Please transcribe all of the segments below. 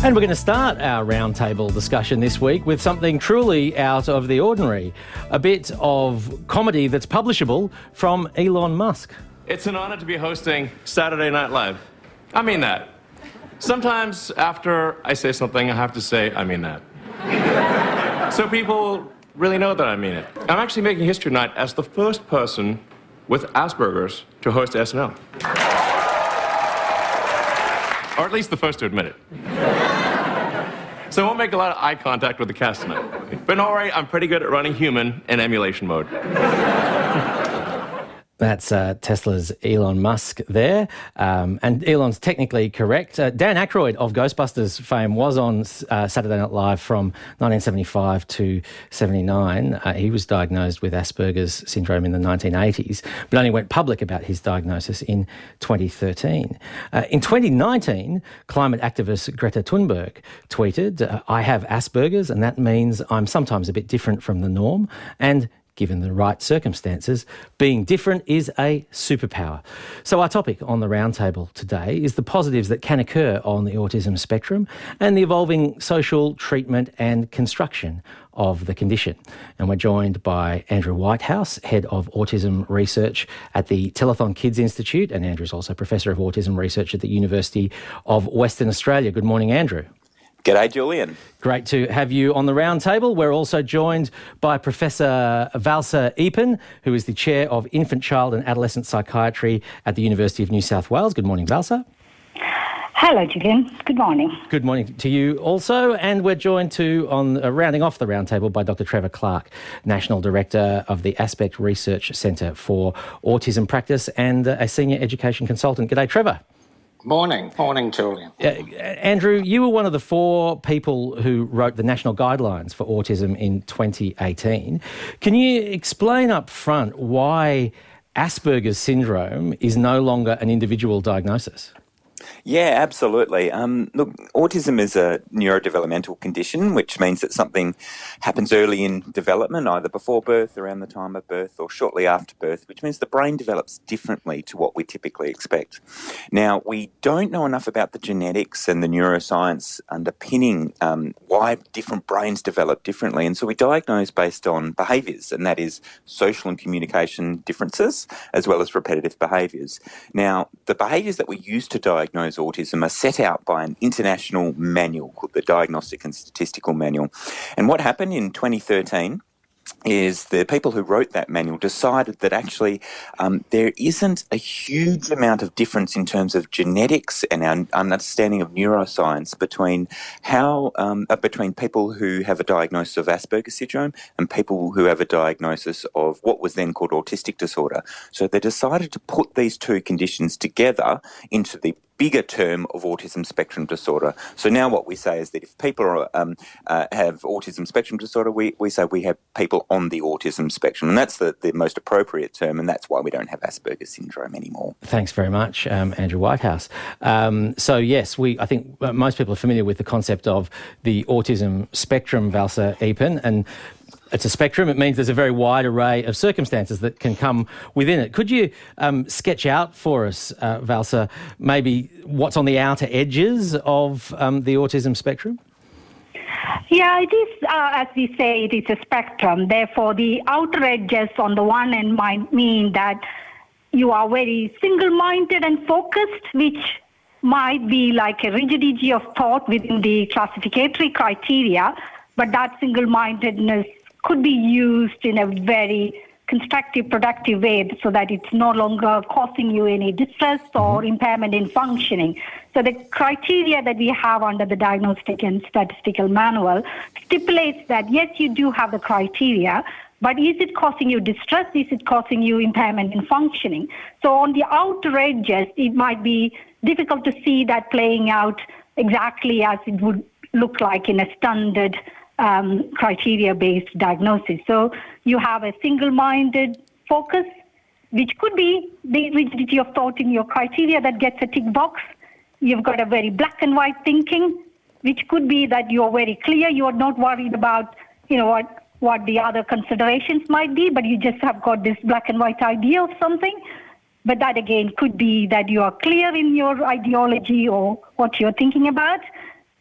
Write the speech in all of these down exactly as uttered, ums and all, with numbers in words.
And we're going to start our roundtable discussion this week with something truly out of the ordinary. A bit of comedy that's publishable from Elon Musk. It's an honour to be hosting Saturday Night Live. I mean that. Sometimes after I say something, I have to say, I mean that. So people really know that I mean it. I'm actually making history tonight as the first person with Asperger's to host S N L. Or at least the first to admit it. So I won't make a lot of eye contact with the cast tonight. But don't worry, I'm pretty good at running human in emulation mode. That's uh, Tesla's Elon Musk there. Um, and Elon's technically correct. Uh, Dan Aykroyd of Ghostbusters fame was on uh, Saturday Night Live from nineteen seventy-five to seventy-nine. Uh, he was diagnosed with Asperger's syndrome in the nineteen eighties, but only went public about his diagnosis in twenty thirteen. Uh, in twenty nineteen, climate activist Greta Thunberg tweeted, uh, I have Asperger's, and that means I'm sometimes a bit different from the norm, and given the right circumstances, being different is a superpower. So our topic on the roundtable today is the positives that can occur on the autism spectrum and the evolving social treatment and construction of the condition. And we're joined by Andrew Whitehouse, Head of Autism Research at the Telethon Kids Institute, and Andrew's also Professor of Autism Research at the University of Western Australia. Good morning, Andrew. G'day, Julian. Great to have you on the round table. We're also joined by Professor Valsa Eapen, who is the Chair of Infant, Child and Adolescent Psychiatry at the University of New South Wales. Good morning, Valsa. Hello, Julian. Good morning. Good morning to you also. And we're joined too, on uh, rounding off the roundtable, by Doctor Trevor Clark, National Director of the Aspect Research Centre for Autism Practice and uh, a Senior Education Consultant. G'day, Trevor. Morning. Morning, Julian. Uh, Andrew, you were one of the four people who wrote the National Guidelines for Autism in twenty eighteen. Can you explain up front why Asperger's syndrome is no longer an individual diagnosis? Yeah, absolutely. Um, look, autism is a neurodevelopmental condition, which means that something happens early in development, either before birth, around the time of birth, or shortly after birth, which means the brain develops differently to what we typically expect. Now, we don't know enough about the genetics and the neuroscience underpinning um, why different brains develop differently, and so we diagnose based on behaviours, and that is social and communication differences, as well as repetitive behaviours. Now, the behaviours that we use to diagnose diagnose autism are set out by an international manual called the Diagnostic and Statistical Manual. And what happened in twenty thirteen is the people who wrote that manual decided that actually um, there isn't a huge amount of difference in terms of genetics and our understanding of neuroscience between how um, uh, between people who have a diagnosis of Asperger's syndrome and people who have a diagnosis of what was then called autistic disorder. So they decided to put these two conditions together into the bigger term of autism spectrum disorder. So now what we say is that if people are, um, uh, have autism spectrum disorder, we, we say we have people on the autism spectrum, and that's the, the most appropriate term, and that's why we don't have Asperger's syndrome anymore. Thanks very much, um, Andrew Whitehouse. Um, so yes, we I think most people are familiar with the concept of the autism spectrum, Valsa Eapen, and it's a spectrum. It means there's a very wide array of circumstances that can come within it. Could you um, sketch out for us, uh, Valsa, maybe what's on the outer edges of um, the autism spectrum? Yeah, it is, uh, as we say, it is a spectrum. Therefore, the outer edges on the one end might mean that you are very single-minded and focused, which might be like a rigidity of thought within the classificatory criteria, but that single-mindedness could be used in a very constructive, productive way so that it's no longer causing you any distress or impairment in functioning. So the criteria that we have under the Diagnostic and Statistical Manual stipulates that, yes, you do have the criteria, but is it causing you distress? Is it causing you impairment in functioning? So on the outer edges, it might be difficult to see that playing out exactly as it would look like in a standard Um, criteria-based diagnosis. So you have a single-minded focus, which could be the rigidity of thought in your criteria that gets a tick box. You've got a very black and white thinking, which could be that you're very clear. You're not worried about, you know, what, what the other considerations might be, but you just have got this black and white idea of something. But that, again, could be that you are clear in your ideology or what you're thinking about.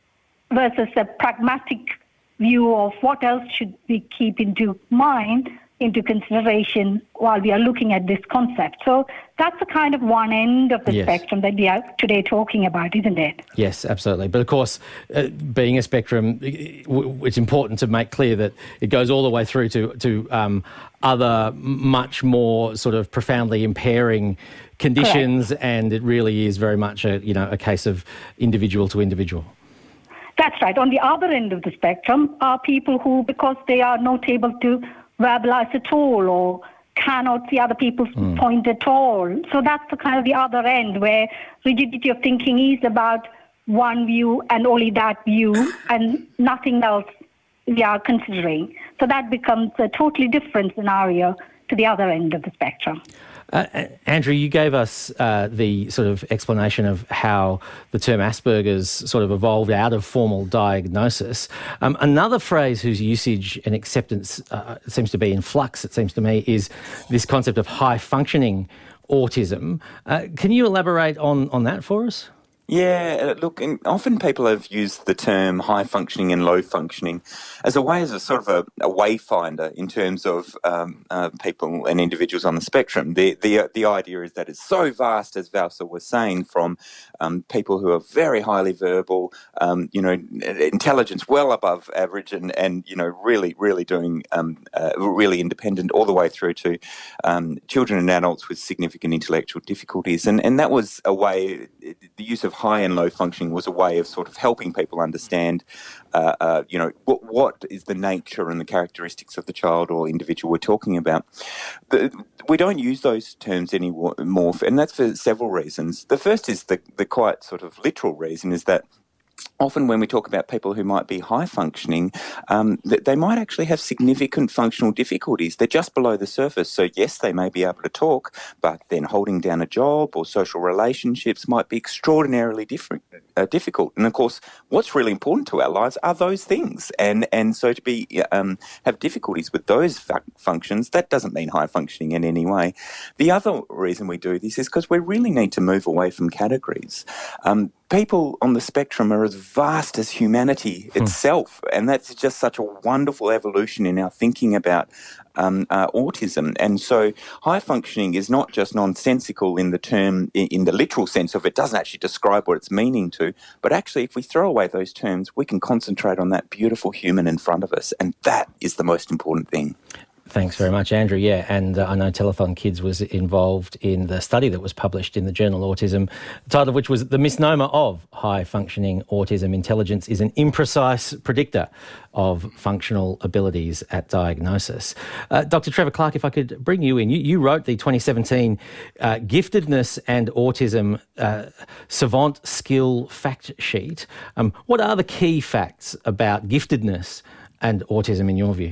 versus a pragmatic view of what else should we keep into mind, into consideration while we are looking at this concept. So that's the kind of one end of the yes. spectrum that we are today talking about, isn't it? Yes, absolutely. But of course, uh, being a spectrum, it's important to make clear that it goes all the way through to, to um, other much more sort of profoundly impairing conditions. Correct. And it really is very much a, you know, a case of individual to individual. That's right. On the other end of the spectrum are people who, because they are not able to verbalize at all or cannot see other people's mm. point at all. So that's the kind of the other end where rigidity of thinking is about one view and only that view and nothing else we are considering. So that becomes a totally different scenario to the other end of the spectrum. Uh, Andrew, you gave us uh, the sort of explanation of how the term Asperger's sort of evolved out of formal diagnosis. Um, another phrase whose usage and acceptance uh, seems to be in flux, it seems to me, is this concept of high-functioning autism. Uh, can you elaborate on, on that for us? Yeah, look, and often people have used the term high functioning and low functioning as a way, as a sort of a, a wayfinder in terms of um, uh, people and individuals on the spectrum. The the the idea is that it's so vast, as Valsa was saying, from um, people who are very highly verbal, um, you know, intelligence well above average, and, and you know, really, really doing um, uh, really independent, all the way through to um, children and adults with significant intellectual difficulties, and and that was a way. The use of high and low functioning was a way of sort of helping people understand, uh, uh, you know, what, what is the nature and the characteristics of the child or individual we're talking about. But we don't use those terms anymore, and that's for several reasons. The first is the, the quite sort of literal reason is that often when we talk about people who might be high functioning, um, they might actually have significant functional difficulties. They're just below the surface. So yes, they may be able to talk, but then holding down a job or social relationships might be extraordinarily different, uh, difficult. And of course, what's really important to our lives are those things. And and so to be um, have difficulties with those fu- functions, that doesn't mean high functioning in any way. The other reason we do this is because we really need to move away from categories. Um, People on the spectrum are as vast as humanity itself, hmm. and that's just such a wonderful evolution in our thinking about um, uh, autism. And so high functioning is not just nonsensical in the term, in the literal sense of it doesn't actually describe what it's meaning to, but actually if we throw away those terms, we can concentrate on that beautiful human in front of us, and that is the most important thing. Thanks very much, Andrew. Yeah, and uh, I know Telethon Kids was involved in the study that was published in the journal Autism, the title of which was The Misnomer of High-Functioning Autism Intelligence is an Imprecise Predictor of Functional Abilities at Diagnosis. Uh, Doctor Trevor Clark, if I could bring you in. You, you wrote the twenty seventeen uh, Giftedness and Autism uh, Savant Skill Fact Sheet. Um, what are the key facts about giftedness and autism in your view?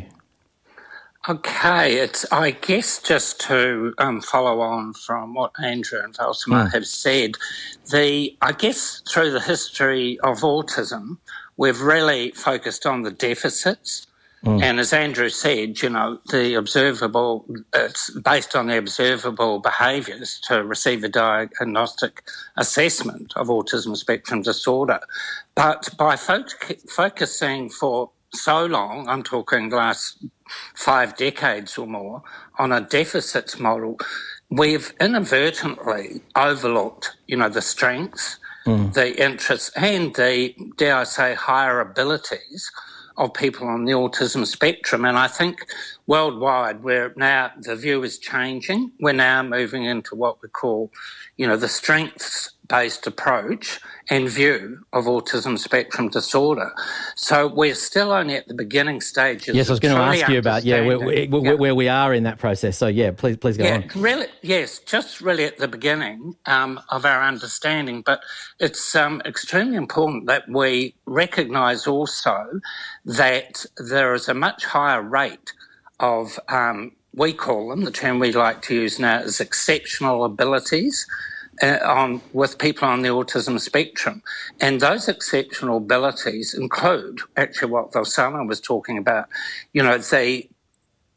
Okay, it's I guess just to um, follow on from what Andrew and Valsa have said, the I guess through the history of autism, we've really focused on the deficits. Mm. And as Andrew said, you know, the observable, it's based on the observable behaviours to receive a diagnostic assessment of autism spectrum disorder. But by fo- focusing for so long, I'm talking last five decades or more, on a deficits model, we've inadvertently overlooked, you know, the strengths, mm. the interests and the, dare I say, higher abilities of people on the autism spectrum. And I think worldwide, where now the view is changing, we're now moving into what we call, you know, the strengths-based approach and view of autism spectrum disorder. So we're still only at the beginning stages. Yes, I was going to ask you about, yeah, where, where, where, yeah. where we are in that process. So, yeah, please please go yeah, on. Really, yes, just really at the beginning um, of our understanding. But it's um, extremely important that we recognise also that there is a much higher rate of, um, we call them, the term we like to use now is exceptional abilities, Uh, on with people on the autism spectrum. And those exceptional abilities include actually what Valsana was talking about, you know, the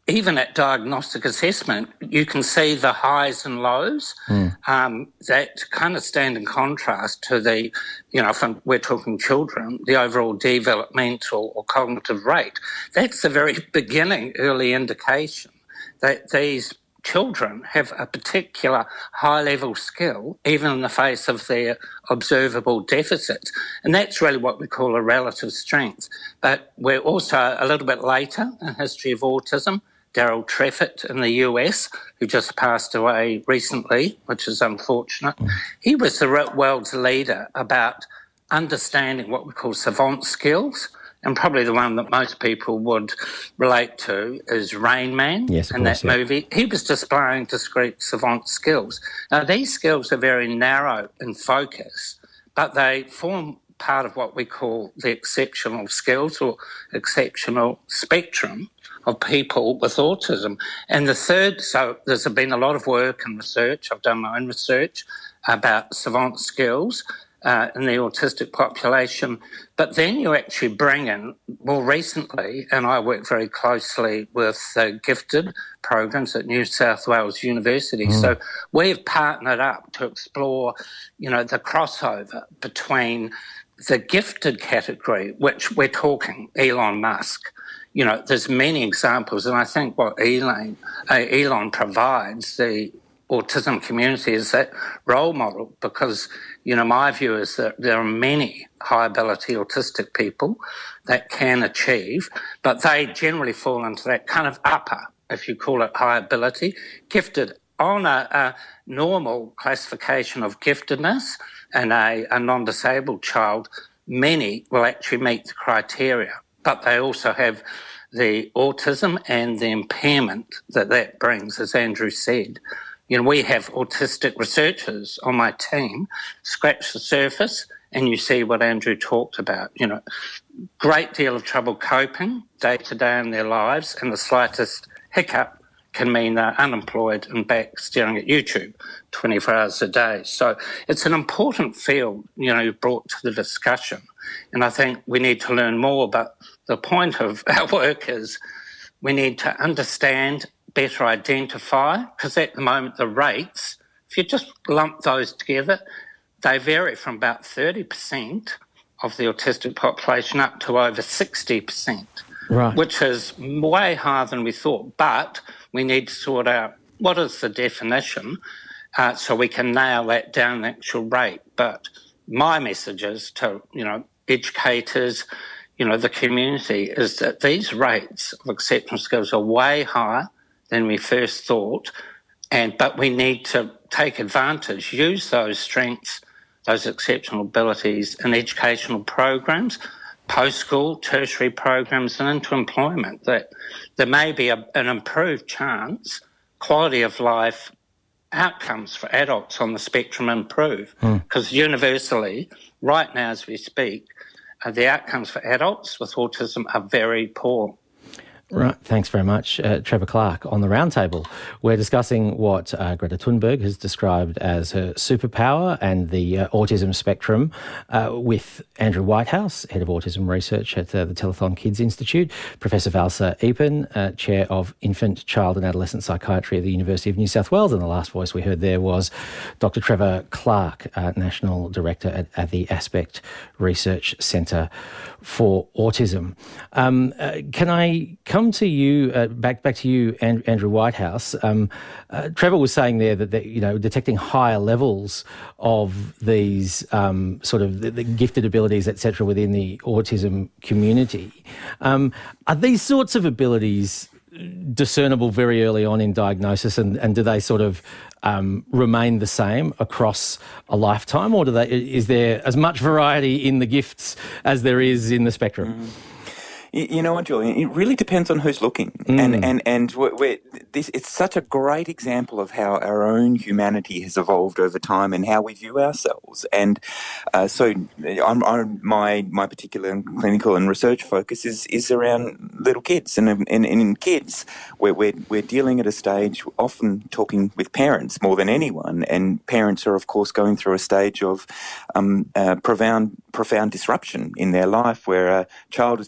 even at diagnostic assessment, you can see the highs and lows mm. um, that kind of stand in contrast to the, you know, if we're talking children, the overall developmental or cognitive rate. That's the very beginning, early indication that these children have a particular high-level skill, even in the face of their observable deficits. And that's really what we call a relative strength. But we're also a little bit later in history of autism. Daryl Treffitt in the U S, who just passed away recently, which is unfortunate. Mm. He was the world's leader about understanding what we call savant skills, and probably the one that most people would relate to is Rain Man yes, in course, that yeah. movie. He was displaying discrete savant skills. Now, these skills are very narrow in focus, but they form part of what we call the exceptional skills or exceptional spectrum of people with autism. And the third, so there's been a lot of work and research, I've done my own research about savant skills uh, in the autistic population, but then you actually bring in, more recently, and I work very closely with uh, gifted programs at New South Wales University, mm. so we've partnered up to explore, you know, the crossover between the gifted category, which we're talking Elon Musk. You know, there's many examples, and I think what Elon, uh, Elon provides the autism community is that role model because, you know, my view is that there are many high-ability autistic people that can achieve, but they generally fall into that kind of upper, if you call it high ability, gifted on a, a normal classification of giftedness and a, a non-disabled child, many will actually meet the criteria. But they also have the autism and the impairment that that brings, as Andrew said. You know, we have autistic researchers on my team, scratch the surface, and you see what Andrew talked about. You know, great deal of trouble coping day to day in their lives, and the slightest hiccup can mean they're unemployed and back staring at YouTube twenty-four hours a day. So it's an important field, you know, brought to the discussion. And I think we need to learn more, but the point of our work is we need to understand, better identify, because at the moment the rates, if you just lump those together, they vary from about thirty percent of the autistic population up to over sixty percent, right. which is way higher than we thought. But we need to sort out what is the definition uh, so we can nail that down, the actual rate. But my message is to, you know, educators, you know, the community, is that these rates of exceptional skills are way higher than we first thought, and but we need to take advantage, use those strengths, those exceptional abilities in educational programs, post-school, tertiary programs, and into employment. That there may be a, an improved chance, quality of life outcomes for adults on the spectrum improve, because mm. universally, right now as we speak, uh, the outcomes for adults with autism are very poor. Right, thanks very much. Uh, Trevor Clark on the roundtable. We're discussing what uh, Greta Thunberg has described as her superpower and the uh, autism spectrum uh, with Andrew Whitehouse, Head of Autism Research at uh, the Telethon Kids Institute, Professor Valsa Eapen, uh, Chair of Infant, Child and Adolescent Psychiatry at the University of New South Wales, and the last voice we heard there was Doctor Trevor Clark, uh, National Director at, at the Aspect Research Centre for Autism. Um, uh, can I come to you, uh, back back to you, and, Andrew Whitehouse? Um, uh, Trevor was saying there that, that, you know, detecting higher levels of these um, sort of the, the gifted abilities, et cetera, within the autism community. Um, are these sorts of abilities discernible very early on in diagnosis, and, and do they sort of um, remain the same across a lifetime, or do they, is there as much variety in the gifts as there is in the spectrum? Mm. You know what, Julian? It really depends on who's looking, mm. and and and we're, we're, this it's such a great example of how our own humanity has evolved over time and how we view ourselves. And uh, so, I'm, I'm, my my particular clinical and research focus is is around little kids, and and, and in kids, we're, we're we're dealing at a stage, often talking with parents more than anyone, and parents are of course going through a stage of um, uh, profound profound disruption in their life, where a child is developing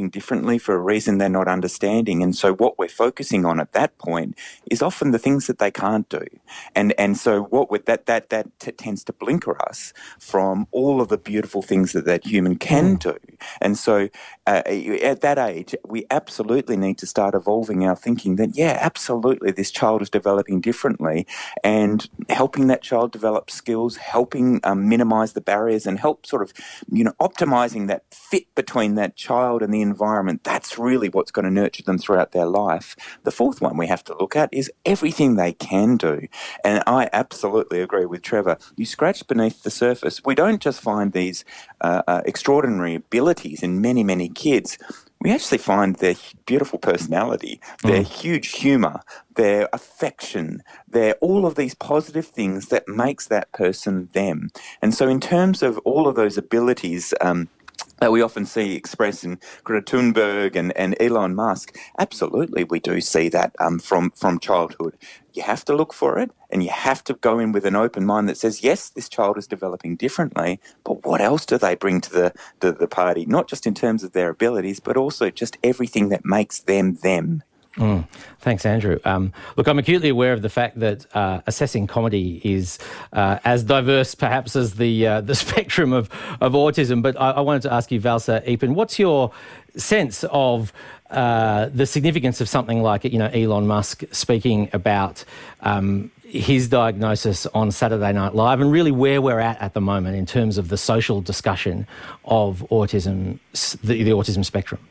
differently for a reason they're not understanding. And so what we're focusing on at that point is often the things that they can't do. And and so what with that that that t- tends to blinker us from all of the beautiful things that that human can mm. do. And so uh, at that age, we absolutely need to start evolving our thinking that, yeah, absolutely, this child is developing differently, and helping that child develop skills, helping um, minimise the barriers and help sort of, you know, optimising that fit between that child and the environment. That's really what's going to nurture them throughout their life. The fourth one we have to look at is everything they can do. And I absolutely agree with Trevor. You scratch beneath the surface. We don't just find these uh, uh, extraordinary abilities in many, many kids. We actually find their beautiful personality, their mm. huge humour, their affection, their all of these positive things that makes that person them. And so in terms of all of those abilities um, that we often see expressed in Greta Thunberg and, and Elon Musk, absolutely we do see that um, from, from childhood. You have to look for it, and you have to go in with an open mind that says, yes, this child is developing differently, but what else do they bring to the, the, the party? Not just in terms of their abilities, but also just everything that makes them them. Mm. Thanks, Andrew. Um, look, I'm acutely aware of the fact that uh, assessing comedy is uh, as diverse, perhaps, as the uh, the spectrum of, of autism. But I, I wanted to ask you, Valsa Eapen, what's your sense of uh, the significance of something like, you know, Elon Musk speaking about um, his diagnosis on Saturday Night Live, and really where we're at at the moment in terms of the social discussion of autism, the, the autism spectrum?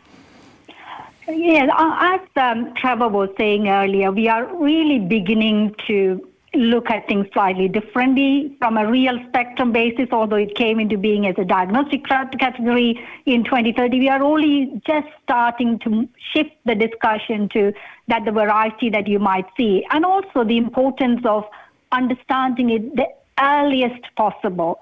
Yes, as um, Trevor was saying earlier, we are really beginning to look at things slightly differently from a real spectrum basis, although it came into being as a diagnostic category in twenty thirty. We are only just starting to shift the discussion to that the variety that you might see, and also the importance of understanding it the earliest possible.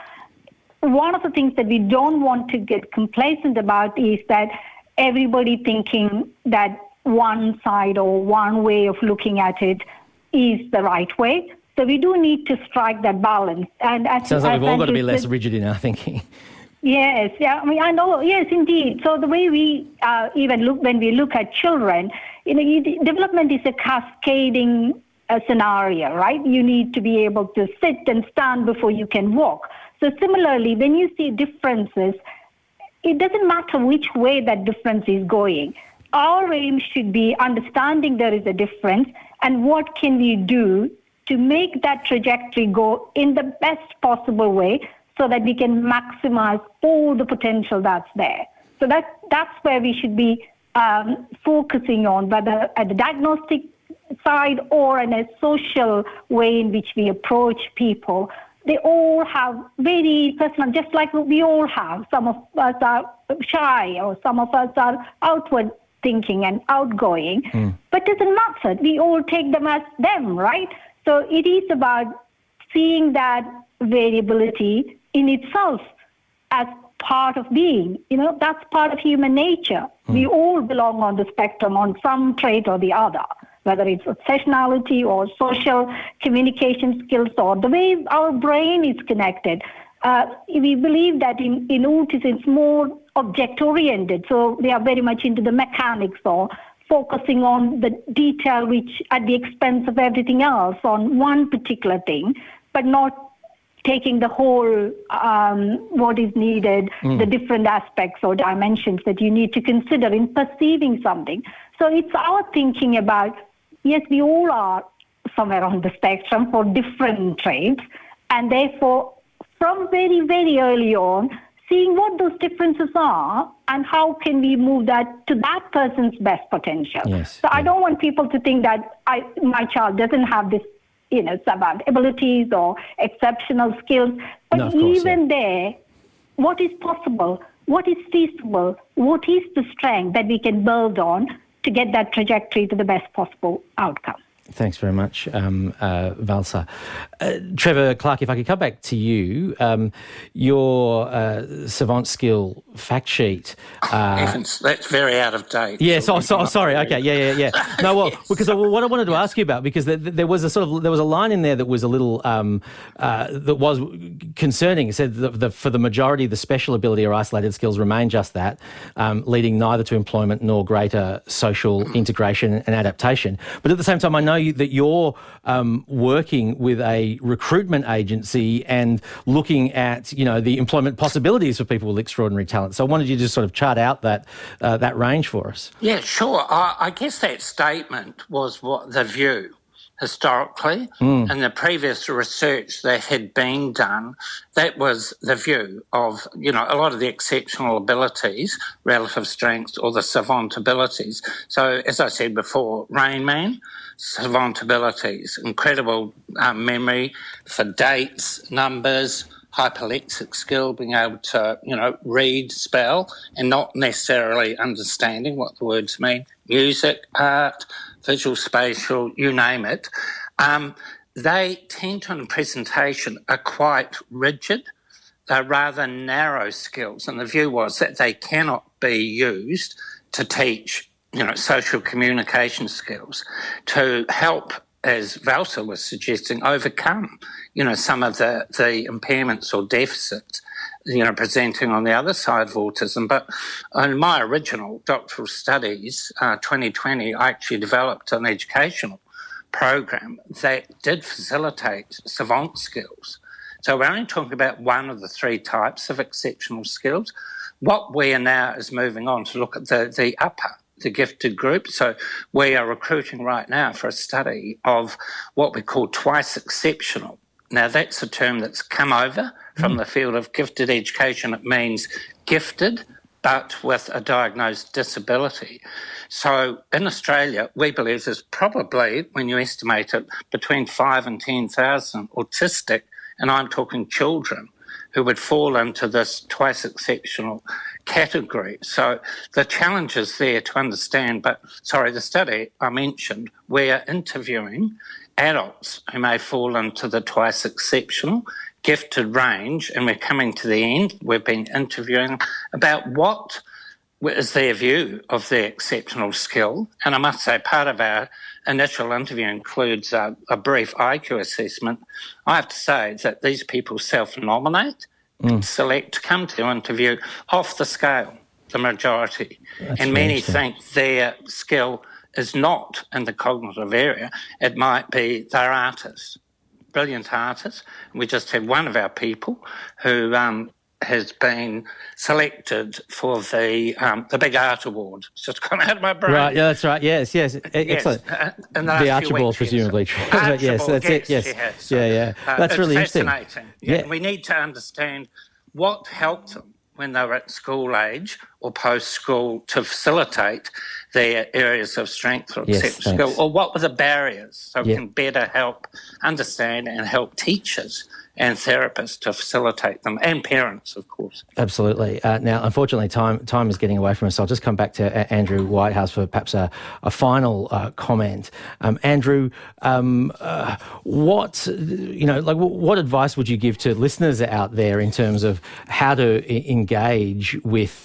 One of the things that we don't want to get complacent about is that everybody thinking that one side or one way of looking at it is the right way. So we do need to strike that balance. And as, Sounds like as we've all got to be said, less rigid in our thinking. Yes, yeah, I mean, I know, yes, indeed. So the way we uh, even look, when we look at children, you know, you, development is a cascading uh, scenario, right? You need to be able to sit and stand before you can walk. So similarly, when you see differences, it doesn't matter which way that difference is going. Our aim should be understanding there is a difference and what can we do to make that trajectory go in the best possible way so that we can maximize all the potential that's there. So that that's where we should be um, focusing on, whether at the diagnostic side or in a social way in which we approach people. They all have very personal, just like we all have. Some of us are shy or some of us are outward thinking and outgoing. Mm. But it doesn't matter. We all take them as them, right? So it is about seeing that variability in itself as part of being. You know, that's part of human nature. Mm. We all belong on the spectrum on some trait or the other, whether it's personality or social communication skills or the way our brain is connected. Uh, we believe that in, in autism it's more object-oriented, so they are very much into the mechanics or focusing on the detail which at the expense of everything else on one particular thing, but not taking the whole, um, what is needed, mm. the different aspects or dimensions that you need to consider in perceiving something. So it's our thinking about, yes, we all are somewhere on the spectrum for different traits, and therefore, from very, very early on, seeing what those differences are and how can we move that to that person's best potential. Yes, so yeah. I don't want people to think that I, my child doesn't have this, you know, savant abilities or exceptional skills, but no, of course, even yeah. there, what is possible, what is feasible, what is the strength that we can build on to get that trajectory to the best possible outcome. Thanks very much, um, uh, Valsa. Uh, Trevor Clark, if I could come back to you, um, your uh, savant skill fact sheet. Uh, Evans, that's very out of date. Yeah, so, so, sorry. Okay, yeah, yeah, yeah. No, well, yes. because what I wanted to ask you about, because there, there was a sort of there was a line in there that was a little um, uh, that was concerning. It said that the, for the majority, the special ability or isolated skills remain just that, um, leading neither to employment nor greater social integration and adaptation. But at the same time, I know that you're um, working with a recruitment agency and looking at, you know, the employment possibilities for people with extraordinary talent. So I wanted you to just sort of chart out that uh, that range for us. Yeah, sure. I, I guess that statement was what the view historically, mm. and the previous research that had been done, that was the view of, you know, a lot of the exceptional abilities, relative strengths, or the savant abilities. So, as I said before, Rain Man, savant abilities, incredible uh, memory for dates, numbers, hyperlexic skill, being able to, you know, read, spell, and not necessarily understanding what the words mean. Music, art, visual, spatial, you name it. Um, they tend to, in presentation, are quite rigid. They're rather narrow skills, and the view was that they cannot be used to teach, you know, social communication skills to help, as Valsa was suggesting, overcome, you know, some of the, the impairments or deficits, you know, presenting on the other side of autism. But in my original doctoral studies, uh, twenty twenty, I actually developed an educational program that did facilitate savant skills. So we're only talking about one of the three types of exceptional skills. What we are now is moving on to look at the, the upper, the gifted group. So we are recruiting right now for a study of what we call twice exceptional. Now, that's a term that's come over from mm. the field of gifted education. It means gifted, but with a diagnosed disability. So in Australia, we believe there's probably, when you estimate it, between five and ten thousand autistic, and I'm talking children, who would fall into this twice exceptional category. So the challenge is there to understand, but sorry, the study I mentioned, we're interviewing adults who may fall into the twice exceptional gifted range, and we're coming to the end. We've been interviewing about what is their view of their exceptional skill. And I must say, part of our initial interview includes a, a brief I Q assessment. I have to say that these people self-nominate, mm. select, come to interview off the scale, the majority. That's and many think their skill is not in the cognitive area. It might be they're artists, brilliant artists. We just had one of our people who um, has been selected for the um, the Big Art Award. It's just gone out of my brain. Right, yeah, that's right. Yes, yes, excellent. Yes. Uh, the the Archibald, weeks, presumably. Yes, Archibald, yes, that's yes, it. Yes, yes. So, yeah, yeah. Uh, that's it's really fascinating. interesting. Yeah. Yeah. We need to understand what helped them when they were at school age or post-school to facilitate their areas of strength or yes, exceptional skill, or what were the barriers so we yeah. can better help understand and help teachers and therapists to facilitate them, and parents, of course. Absolutely. Uh, now, unfortunately, time time is getting away from us, so I'll just come back to uh, Andrew Whitehouse for perhaps a, a final uh, comment. Um, Andrew, um, uh, what you know, like, what advice would you give to listeners out there in terms of how to I- engage with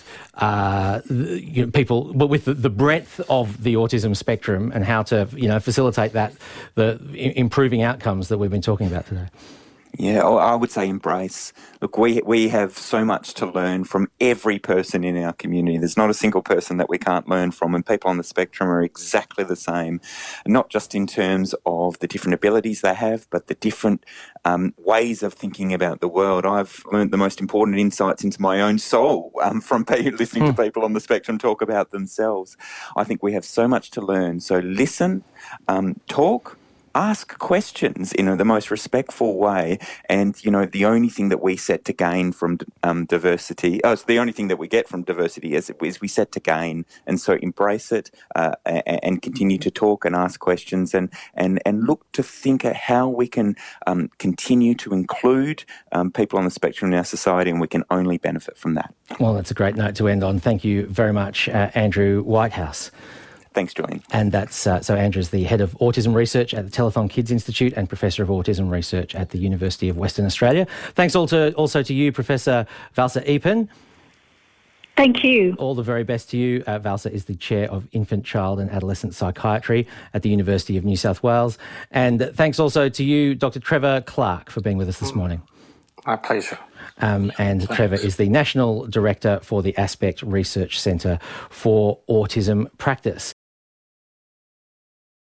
uh, the, you know, people, but with the, the breadth of the autism spectrum, and how to, you know, facilitate that, the I- improving outcomes that we've been talking about today? Yeah, I would say embrace. Look, we we have so much to learn from every person in our community. There's not a single person that we can't learn from, and people on the spectrum are exactly the same, not just in terms of the different abilities they have, but the different um, ways of thinking about the world. I've learned the most important insights into my own soul um, from listening to people on the spectrum talk about themselves. I think we have so much to learn. So listen, um, talk, ask questions in the most respectful way, and, you know, the only thing that we set to gain from um, diversity, oh, it's the only thing that we get from diversity is, is we set to gain, and so embrace it uh, and continue to talk and ask questions, and and, and look to think at how we can um, continue to include um, people on the spectrum in our society, and we can only benefit from that. Well, that's a great note to end on. Thank you very much, uh, Andrew Whitehouse. Thanks, Julian. And that's uh, so Andrew's the head of autism research at the Telethon Kids Institute and professor of autism research at the University of Western Australia. Thanks all to, also to you, Professor Valsa Eapen. Thank you. All the very best to you. Uh, Valsa is the Chair of Infant, Child and Adolescent Psychiatry at the University of New South Wales. And thanks also to you, Doctor Trevor Clark, for being with us this morning. My pleasure. Um, and Thanks. Trevor is the National Director for the Aspect Research Centre for Autism Practice.